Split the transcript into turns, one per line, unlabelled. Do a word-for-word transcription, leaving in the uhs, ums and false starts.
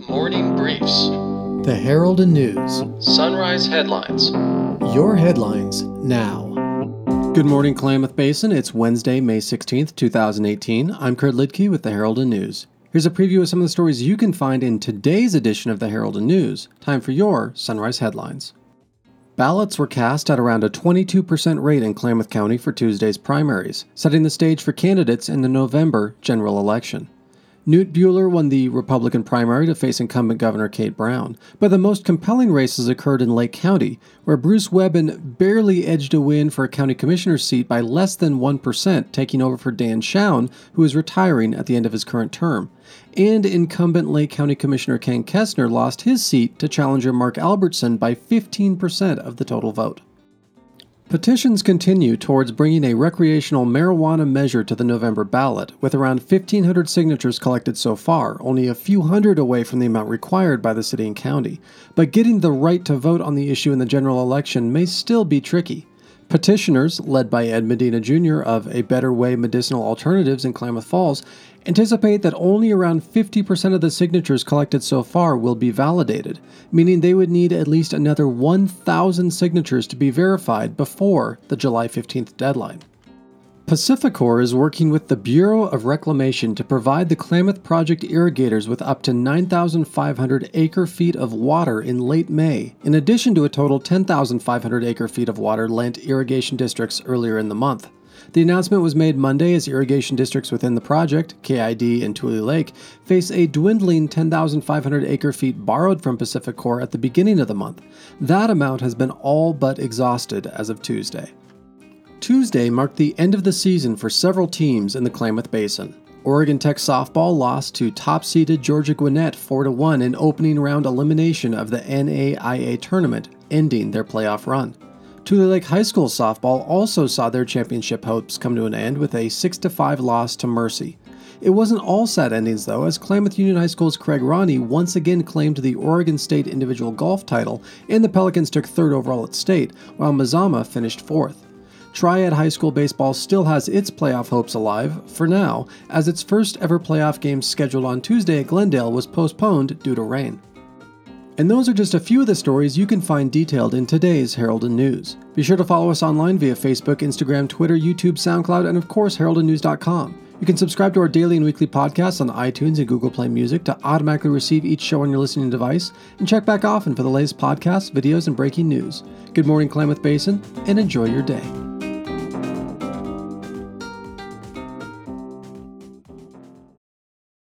Morning Briefs.
The Herald and News.
Sunrise Headlines.
Your headlines now. Good morning, Klamath Basin. It's Wednesday, May sixteenth, twenty eighteen. I'm Kurt Lidke with the Herald and News. Here's a preview of some of the stories you can find in today's edition of the Herald and News. Time for your Sunrise Headlines. Ballots were cast at around a twenty-two percent rate in Klamath County for Tuesday's primaries, setting the stage for candidates in the November general election. Newt Buehler won the Republican primary to face incumbent Governor Kate Brown, but the most compelling races occurred in Lake County, where Bruce Webben barely edged a win for a county commissioner's seat by less than one percent, taking over for Dan Schoen, who is retiring at the end of his current term. And incumbent Lake County Commissioner Ken Kestner lost his seat to challenger Mark Albertson by fifteen percent of the total vote. Petitions continue towards bringing a recreational marijuana measure to the November ballot, with around fifteen hundred signatures collected so far, only a few hundred away from the amount required by the city and county. But getting the right to vote on the issue in the general election may still be tricky. Petitioners, led by Ed Medina Junior of A Better Way Medicinal Alternatives in Klamath Falls, anticipate that only around fifty percent of the signatures collected so far will be validated, meaning they would need at least another one thousand signatures to be verified before the July fifteenth deadline. Pacificor is working with the Bureau of Reclamation to provide the Klamath Project irrigators with up to nine thousand five hundred acre-feet of water in late May, in addition to a total ten thousand five hundred acre-feet of water lent irrigation districts earlier in the month. The announcement was made Monday as irrigation districts within the project, K I D and Tule Lake, face a dwindling ten thousand five hundred acre-feet borrowed from Pacificor at the beginning of the month. That amount has been all but exhausted as of Tuesday. Tuesday marked the end of the season for several teams in the Klamath Basin. Oregon Tech softball lost to top-seeded Georgia Gwinnett four to one in opening round elimination of the N A I A tournament, ending their playoff run. Tule Lake High School softball also saw their championship hopes come to an end with a six to five loss to Mercy. It wasn't all sad endings, though, as Klamath Union High School's Craig Roney once again claimed the Oregon State individual golf title, and the Pelicans took third overall at state, while Mazama finished fourth. Triad High School baseball still has its playoff hopes alive, for now, as its first ever playoff game scheduled on Tuesday at Glendale was postponed due to rain. And those are just a few of the stories you can find detailed in today's Herald and News. Be sure to follow us online via Facebook, Instagram, Twitter, YouTube, SoundCloud, and of course herald and news dot com. You can subscribe to our daily and weekly podcasts on iTunes and Google Play Music to automatically receive each show on your listening device, and check back often for the latest podcasts, videos, and breaking news. Good morning, Klamath Basin, and enjoy your day.